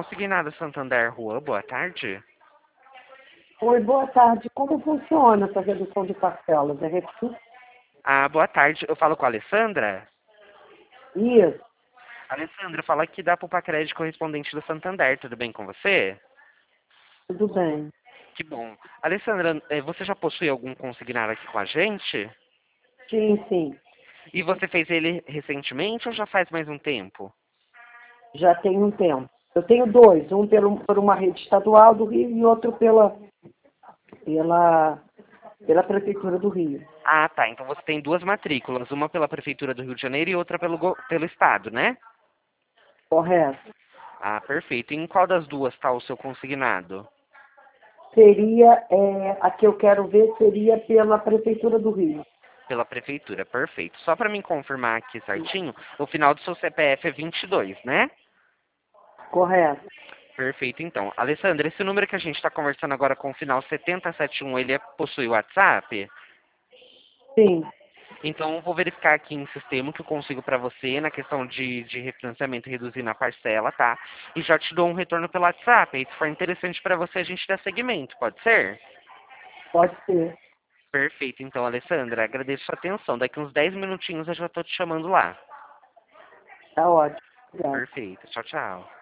Consignado Santander Rua, boa tarde. Oi, boa tarde. Como funciona essa redução de parcelas? É refis? Ah, boa tarde. Eu falo com a Alessandra? Isso, Alessandra, fala aqui da Poupa Crédito correspondente do Santander. Tudo bem com você? tudo bem. Que bom. Alessandra, você já possui algum consignado aqui com a gente? Sim, sim. E você fez ele recentemente ou já faz mais um tempo? Já tem um tempo. Eu tenho dois, um por uma rede estadual do Rio e outro pela Prefeitura do Rio. Ah, tá. Então você tem duas matrículas, uma pela Prefeitura do Rio de Janeiro e outra pelo Estado, né? Correto. Ah, perfeito. E em qual das duas está o seu consignado? A que eu quero ver seria pela Prefeitura do Rio. Pela Prefeitura, perfeito. Só para me confirmar aqui certinho, o final do seu CPF é 22, né? Correto. Perfeito, então. Alessandra, esse número que a gente está conversando agora com o final 7071, ele possui WhatsApp? Sim, Então, eu vou verificar aqui em sistema que eu consigo para você na questão de refinanciamento e reduzir na parcela, tá? E já te dou um retorno pelo WhatsApp. Aí, se for interessante para você, a gente dá seguimento, pode ser? pode ser. Perfeito, então, Alessandra. Agradeço a atenção. Daqui uns 10 minutinhos eu já estou te chamando lá. Tá ótimo. Obrigada. Perfeito. Tchau, tchau.